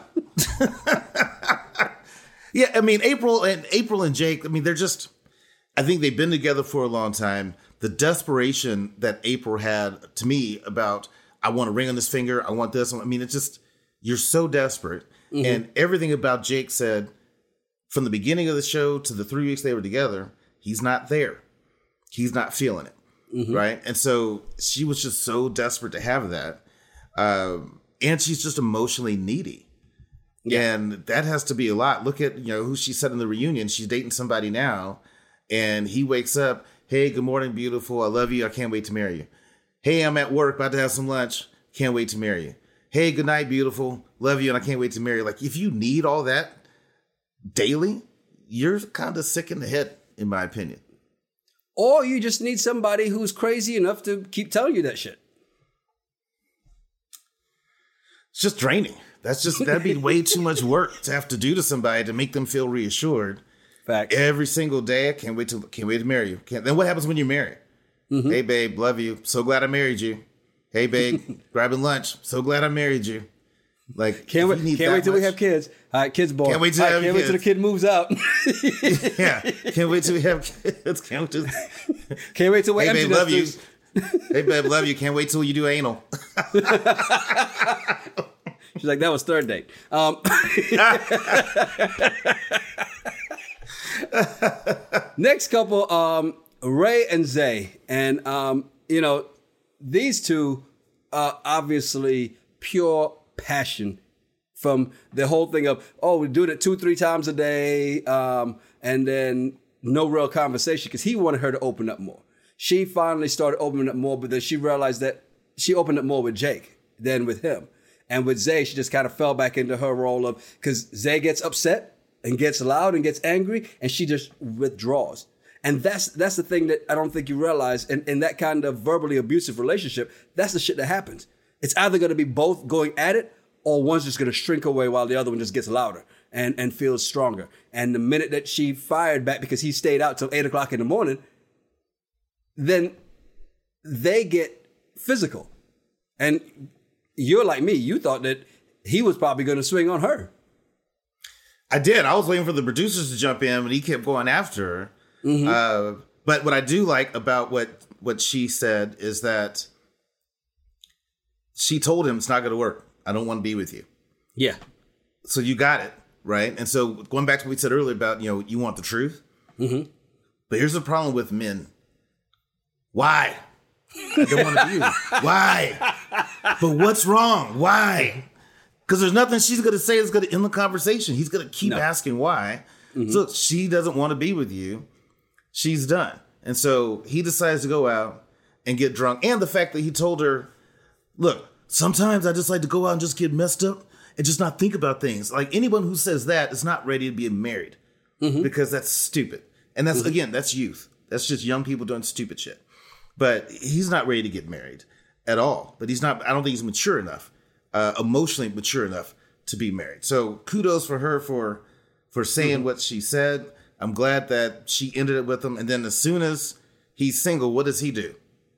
Speaker 2: Yeah, I mean, April and Jake, I mean, they're just, I think they've been together for a long time. The desperation that April had to me about, I want a ring on this finger, I want this. I mean, it's just, you're so desperate. Mm-hmm. And everything about Jake said, from the beginning of the show to the 3 weeks they were together, he's not there. He's not feeling it. Mm-hmm. Right. And so she was just so desperate to have that. And she's just emotionally needy. Yeah. And that has to be a lot. Look at, who she said in the reunion. She's dating somebody now. And he wakes up. Hey, good morning, beautiful. I love you. I can't wait to marry you. Hey, I'm at work, about to have some lunch. Can't wait to marry you. Hey, good night, beautiful. Love you. And I can't wait to marry you. Like, if you need all that daily, you're kind of sick in the head, in my opinion.
Speaker 1: Or you just need somebody who's crazy enough to keep telling you that shit.
Speaker 2: It's just draining. That'd be way too much work to have to do to somebody to make them feel reassured.
Speaker 1: Facts.
Speaker 2: Every single day. I can't wait to marry you. Then what happens when you marry? Mm-hmm. Hey, babe, love you. So glad I married you. Hey, babe, grabbing lunch. So glad I married you. Like,
Speaker 1: can't wait till we have kids. All right, kids born.
Speaker 2: Can't wait till
Speaker 1: the kid moves out.
Speaker 2: Yeah, can't wait till we have kids. Can't
Speaker 1: wait till we
Speaker 2: Hey, babe, love you. Hey, babe, love you. Can't wait till you do anal.
Speaker 1: She's like, that was third date. Next couple, Ray and Zay. And, these two are obviously pure passion from the whole thing of, we're doing it 2-3 times a day, and then no real conversation because he wanted her to open up more. She finally started opening up more, but then she realized that she opened up more with Jake than with him. And with Zay, she just kind of fell back into her role of, because Zay gets upset and gets loud and gets angry, and she just withdraws. And that's the thing that I don't think you realize. In that kind of verbally abusive relationship, that's the shit that happens. It's either going to be both going at it, or one's just going to shrink away while the other one just gets louder and feels stronger. And the minute that she fired back because he stayed out till 8 o'clock in the morning, then they get physical. And you're like me. You thought that he was probably going to swing on her.
Speaker 2: I did. I was waiting for the producers to jump in, but he kept going after her. Mm-hmm. But what I do like about what she said is that she told him it's not going to work. I don't want to be with you.
Speaker 1: Yeah.
Speaker 2: So you got it, right? And so going back to what we said earlier about, you want the truth. Mm-hmm. But here's the problem with men. Why? I don't want to be with you. Why? But what's wrong? Why? Because there's nothing she's going to say that's going to end the conversation. He's going to keep asking why. Mm-hmm. So she doesn't want to be with you. She's done. And so he decides to go out and get drunk. And the fact that he told her, look, sometimes I just like to go out and just get messed up and just not think about things. Like, anyone who says that is not ready to be married, because that's stupid. And that's, again, that's youth. That's just young people doing stupid shit. But he's not ready to get married at all. But I don't think he's mature enough, emotionally mature enough to be married. So kudos for her for saying what she said. I'm glad that she ended it with him. And then as soon as he's single, what does he do?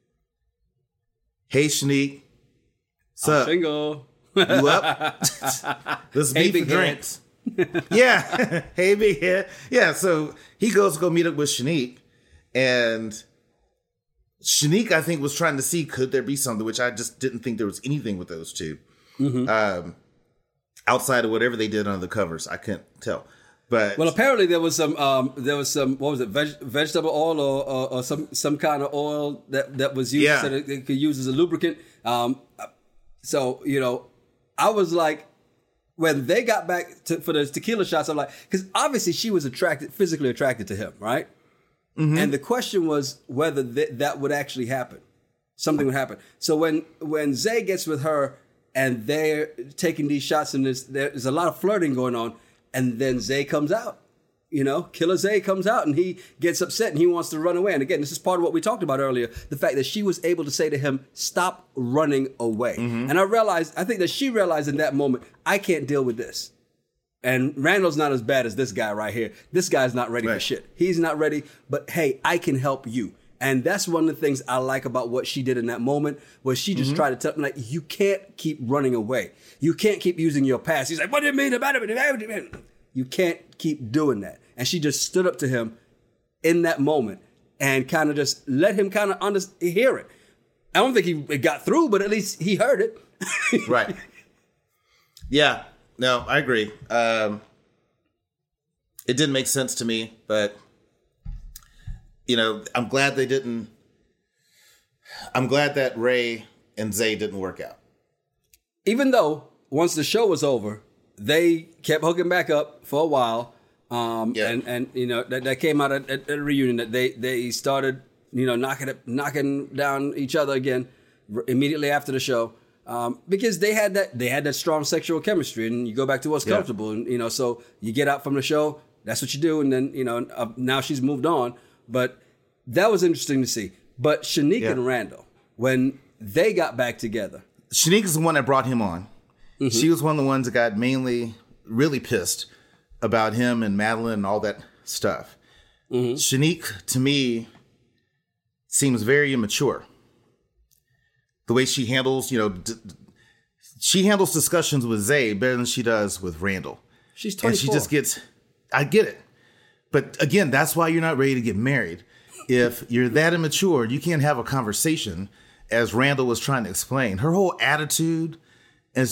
Speaker 2: Hey, Shanique. What's up?
Speaker 1: Single.
Speaker 2: You up? Let's meet for drinks. Yeah. Hey, big head. Yeah. So he goes to go meet up with Shanique. And Shanique, I think, was trying to see, could there be something, which I just didn't think there was anything with those two. Mm-hmm. Outside of whatever they did under the covers. I couldn't tell. But
Speaker 1: apparently there was some what was it, vegetable oil or some kind of oil that was used so that it could use as a lubricant. So, I was like, when they got back for the tequila shots, I'm like, because obviously she was physically attracted to him, right? Mm-hmm. And the question was whether that would actually happen. Something would happen. So when Zay gets with her and they're taking these shots and there's a lot of flirting going on, and then Zay comes out, Killer Zay comes out and he gets upset and he wants to run away. And again, this is part of what we talked about earlier, the fact that she was able to say to him, stop running away. Mm-hmm. And I think that she realized in that moment, I can't deal with this. And Randall's not as bad as this guy right here. This guy's not ready for shit. He's not ready, but hey, I can help you. And that's one of the things I like about what she did in that moment, where she just tried to tell him, like, you can't keep running away. You can't keep using your past. He's like, what do you mean about it? You can't keep doing that. And she just stood up to him in that moment and kind of just let him kind of hear it. I don't think he got through, but at least he heard it.
Speaker 2: Right. Yeah. No, I agree. It didn't make sense to me, but, I'm glad they didn't. I'm glad that Ray and Zay didn't work out. Even
Speaker 1: though once the show was over, they kept hooking back up for a while. And that came out at a reunion that they started, knocking down each other again immediately after the show. Because they had that strong sexual chemistry, and you go back to what's comfortable, and so you get out from the show, that's what you do, and then now she's moved on, but that was interesting to see. But Shanique and Randall, when they got back together,
Speaker 2: Shanique is the one that brought him on. Mm-hmm. She was one of the ones that got mainly really pissed about him and Madeline and all that stuff. Mm-hmm. Shanique, to me, seems very immature. The way she handles, she handles discussions with Zay better than she does with Randall.
Speaker 1: She's 24.
Speaker 2: And she just gets, I get it. But again, that's why you're not ready to get married. If you're that immature, you can't have a conversation, as Randall was trying to explain. Her whole attitude and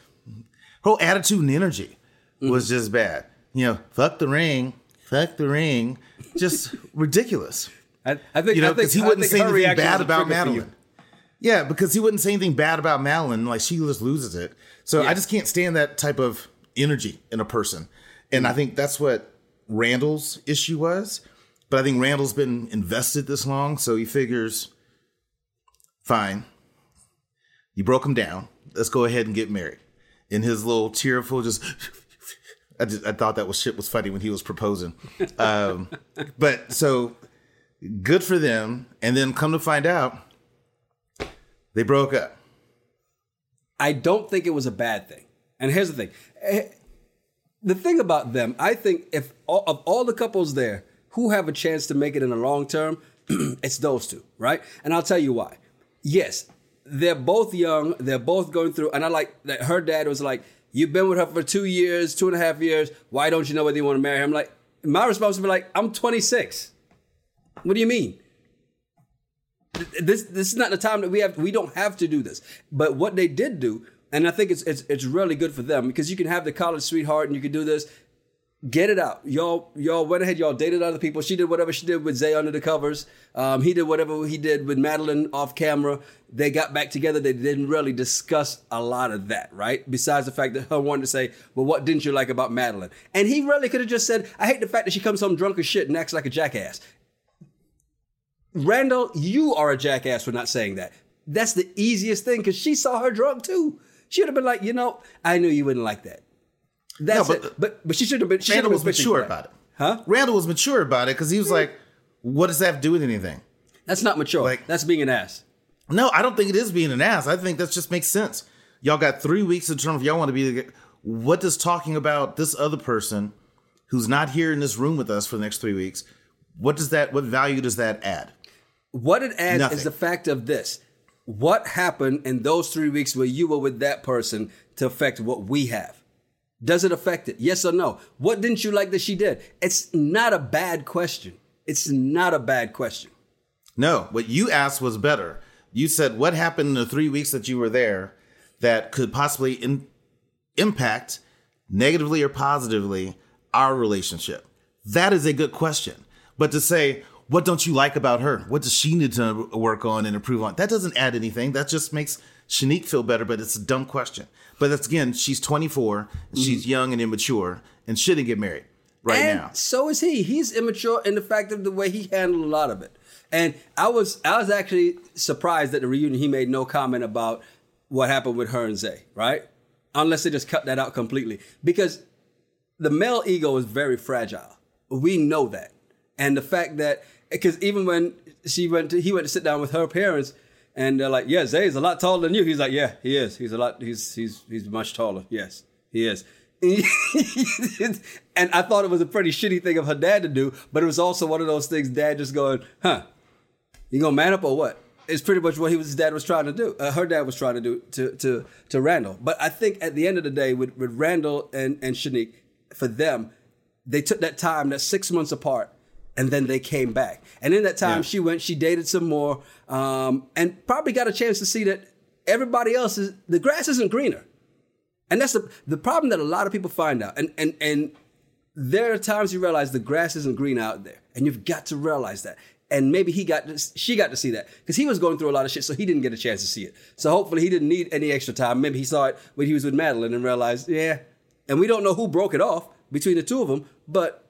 Speaker 2: energy was just bad. Fuck the ring, just ridiculous.
Speaker 1: I think
Speaker 2: because he wouldn't say anything bad about Madeline. Yeah, because he wouldn't say anything bad about Madeline. Like, she just loses it. So I just can't stand that type of energy in a person. And I think that's what Randall's issue was. But I think Randall's been invested this long, so he figures, fine, you broke him down. Let's go ahead and get married. In his little tearful, I thought that shit was funny when he was proposing. But so good for them. And then come to find out, they broke up.
Speaker 1: I don't think it was a bad thing. And here's the thing. The thing about them, I think of all the couples there who have a chance to make it in the long term, it's those two, right? And I'll tell you why. Yes, they're both young. They're both going through. And I like that her dad was like, you've been with her for 2 years, 2.5 years. Why don't you know whether you want to marry her? I'm like, my response would be like, I'm 26. What do you mean? This is not the time that we don't have to do this. But what they did do, and I think it's really good for them, because you can have the college sweetheart and you can do this. Get it out. Y'all went ahead. Y'all dated other people. She did whatever she did with Zay under the covers. He did whatever he did with Madeline off camera. They got back together. They didn't really discuss a lot of that, right? Besides the fact that her wanted to say, well, what didn't you like about Madeline? And he really could have just said, I hate the fact that she comes home drunk as shit and acts like a jackass. Randall, you are a jackass for not saying that. That's the easiest thing, because she saw her drunk too. She would have been like, I knew you wouldn't like that. That's it. But she should have been.
Speaker 2: Randall was mature about it.
Speaker 1: Huh?
Speaker 2: Randall was mature about it because he was like, what does that have to do with anything?
Speaker 1: That's not mature. That's being an ass.
Speaker 2: No, I don't think it is being an ass. I think that just makes sense. Y'all got 3 weeks to determine if y'all want to be. What does talking about this other person who's not here in this room with us for the next 3 weeks, what value does that add?
Speaker 1: What it adds is the fact of this. What happened in those 3 weeks where you were with that person to affect what we have? Does it affect it? Yes or no? What didn't you like that she did? It's not a bad question. It's not a bad question.
Speaker 2: No, what you asked was better. You said, what happened in the 3 weeks that you were there that could possibly impact negatively or positively our relationship? That is a good question. But to say, what don't you like about her? What does she need to work on and improve on? That doesn't add anything. That just makes Shanique feel better, but it's a dumb question. But that's, again, she's 24, and she's young and immature, and shouldn't get married now.
Speaker 1: And so is he. He's immature in the fact of the way he handled a lot of it. And I was actually surprised at the reunion he made no comment about what happened with her and Zay, right? Unless they just cut that out completely. Because the male ego is very fragile. we know that. And the fact that, because even when he went to sit down with her parents, and they're like, yeah, Zay's a lot taller than you. He's like, yeah, he is. He's much taller. Yes, he is. And I thought it was a pretty shitty thing of her dad to do, but it was also one of those things, dad just going, you gonna man up or what? It's pretty much what his dad was trying to do. Her dad was trying to do to Randall. But I think at the end of the day, with Randall and Shanique, for them, they took that time, that 6 months apart, and then they came back. And in that time, she dated some more, and probably got a chance to see that everybody else the grass isn't greener. And that's the problem that a lot of people find out. And there are times you realize the grass isn't green out there, and you've got to realize that. And maybe she got to see that because he was going through a lot of shit, so he didn't get a chance to see it. So hopefully he didn't need any extra time. Maybe he saw it when he was with Madeline and realized, yeah. And we don't know who broke it off between the two of them, but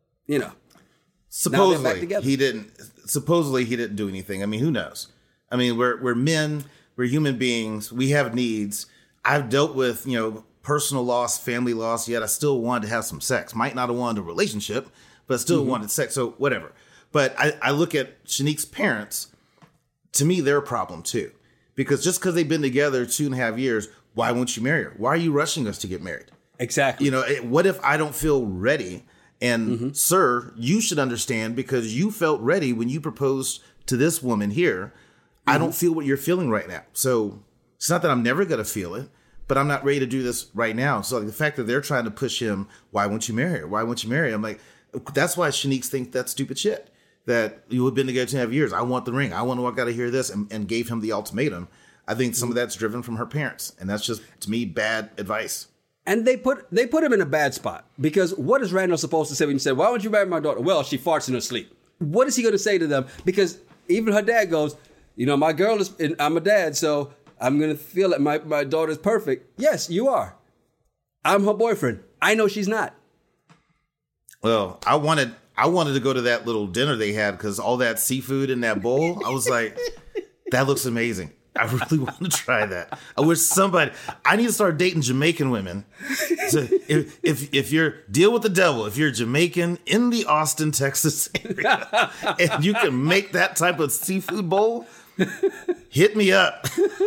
Speaker 2: supposedly he didn't. Supposedly he didn't do anything. I mean, who knows? I mean, we're men. We're human beings. We have needs. I've dealt with personal loss, family loss. Yet I still wanted to have some sex. Might not have wanted a relationship, but still wanted sex. So whatever. But I look at Shanique's parents. To me, they're a problem too, because just because they've been together 2.5 years, why won't you marry her? Why are you rushing us to get married?
Speaker 1: Exactly.
Speaker 2: What if I don't feel ready? And sir, you should understand, because you felt ready when you proposed to this woman here. I don't feel what you're feeling right now. So it's not that I'm never going to feel it, but I'm not ready to do this right now. So the fact that they're trying to push him, why won't you marry her? Why won't you marry her? I'm like, that's why Shanique thinks that's stupid shit. That you have been together 2.5 years. I want the ring. I got to hear this, and gave him the ultimatum. I think some of that's driven from her parents, and that's just, to me, bad advice.
Speaker 1: And they put him in a bad spot, because what is Randall supposed to say when you say, why would you marry my daughter? Well, she farts in her sleep. What is he going to say to them? Because even her dad goes, my girl is, I'm a dad, so I'm going to feel that my daughter's perfect. Yes, you are. I'm her boyfriend. I know she's not.
Speaker 2: Well, I wanted to go to that little dinner they had, because all that seafood in that bowl, I was like, that looks amazing. I really want to try that. I wish I need to start dating Jamaican women. So if you're, deal with the devil, if you're Jamaican in the Austin, Texas area, and you can make that type of seafood bowl, hit me up.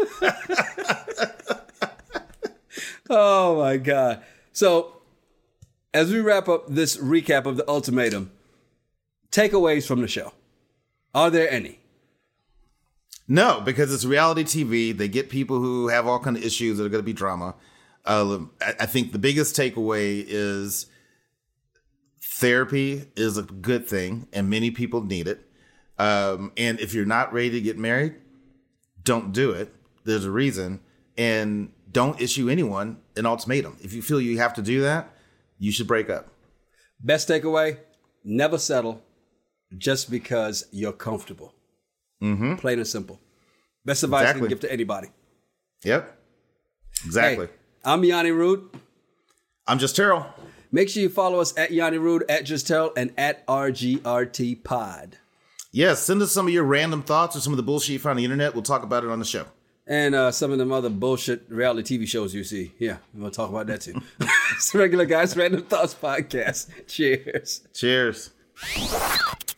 Speaker 1: Oh my God. So as we wrap up this recap of the ultimatum, takeaways from the show, are there any?
Speaker 2: No, because it's reality TV. They get people who have all kinds of issues that are going to be drama. I think the biggest takeaway is therapy is a good thing, and many people need it. And if you're not ready to get married, don't do it. There's a reason. And don't issue anyone an ultimatum. If you feel you have to do that, you should break up.
Speaker 1: Best takeaway, never settle just because you're comfortable. Mm-hmm. Plain and simple. Best advice I can give to anybody.
Speaker 2: Yep. Exactly.
Speaker 1: Hey, I'm Yanni Rude.
Speaker 2: I'm Just Terrell.
Speaker 1: Make sure you follow us at Yanni Rude, at Just Terrell, and at RGRT Pod.
Speaker 2: Yes, send us some of your random thoughts or some of the bullshit you find on the internet. We'll talk about it on the show.
Speaker 1: And some of them other bullshit reality TV shows you see. Yeah, we'll talk about that too. It's Regular Guys Random Thoughts Podcast. Cheers.
Speaker 2: Cheers.